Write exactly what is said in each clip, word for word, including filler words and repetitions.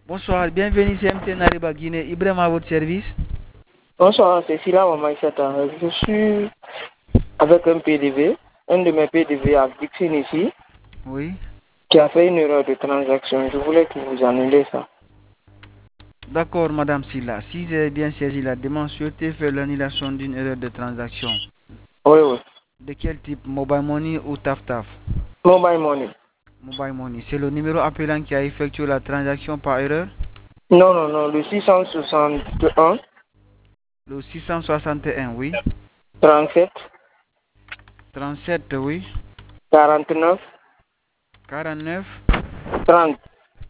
Bonsoir, bienvenue chez M T N Ariba Guinée. Ibrahim à votre service. Bonsoir, c'est Sila Mamaïsata. Je suis avec un P D V, un de mes P D V à Dixon ici, Oui. qui a fait une erreur de transaction. Je voulais que vous annulez ça. D'accord, Madame Silla. Si j'ai bien saisi la demande, souhaitez faire l'annulation d'une erreur de transaction. Oui, oui. De quel type? Mobile Money ou Taf Taf? Mobile money. Mobile Money. C'est le numéro appelant qui a effectué la transaction par erreur? Non, non, non, le six cent soixante et un, Le six cent soixante et un, oui. trente-sept, trente-sept, oui. quarante-neuf, quarante-neuf. trente.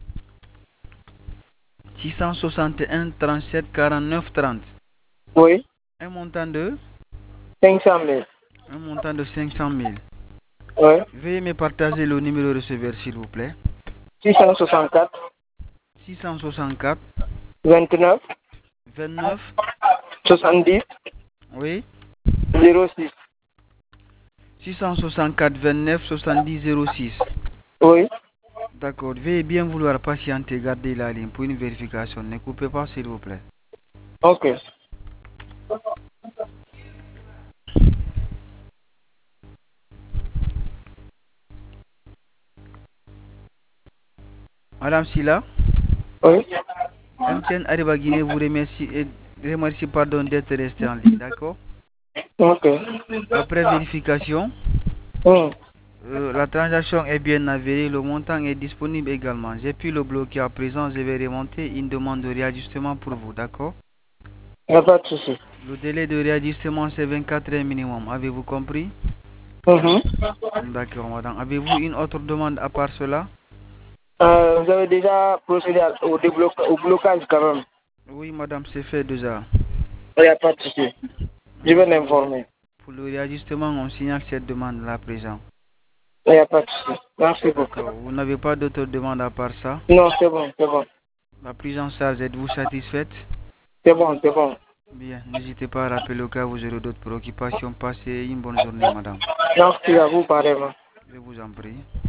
six cent soixante et un, trente-sept, quarante-neuf, trente. Oui, Un montant de? cinq cent mille. Un montant de cinq cent mille. Oui, Veuillez me partager le numéro receveur, s'il vous plaît. six cent soixante-quatre, six cent soixante-quatre, vingt-neuf, vingt-neuf, soixante-dix, oui. zéro six. six cent soixante-quatre, vingt-neuf, soixante-dix, zéro six. Oui, D'accord. Veuillez bien vouloir patienter, garder la ligne pour une vérification. Ne coupez pas, s'il vous plaît. ok. Madame Silla, Oui, M T N Ariba Guinée vous remercie et remercie pardon d'être resté en ligne. D'accord. ok. Après vérification, Hmm. euh, la transaction est bien avérée. Le montant est disponible également. J'ai pu le bloquer à présent. Je vais remonter une demande de réajustement pour vous. D'accord. Il n'y a pas de souci. Le délai de réajustement, c'est vingt-quatre heures minimum. Avez-vous compris? Mhm. D'accord, madame. Avez-vous une autre demande à part cela? Euh, vous avez déjà procédé à- au, débloc- au blocage quand même. Oui, madame, c'est fait déjà. Il n'y a pas de souci. Je Oui, vais pour le, l'informer. pour le réajustement, on signale cette demande-là à présent. Il n'y a pas de souci. Merci beaucoup. D'accord. Vous n'avez pas d'autre demande à part ça? Non, c'est bon, c'est bon. La prise en charge, êtes-vous satisfaite? C'est bon, c'est bon. Bien, n'hésitez pas à rappeler au cas où vous aurez d'autres préoccupations. Passez une bonne journée, madame. Merci à vous, pareillement. Je vous en prie.